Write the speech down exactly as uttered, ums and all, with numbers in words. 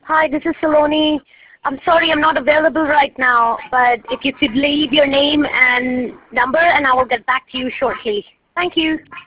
Hi, this is Saloni. I'm sorry I'm not available right now, but if you could leave your name and number and I will get back to you shortly. Thank you.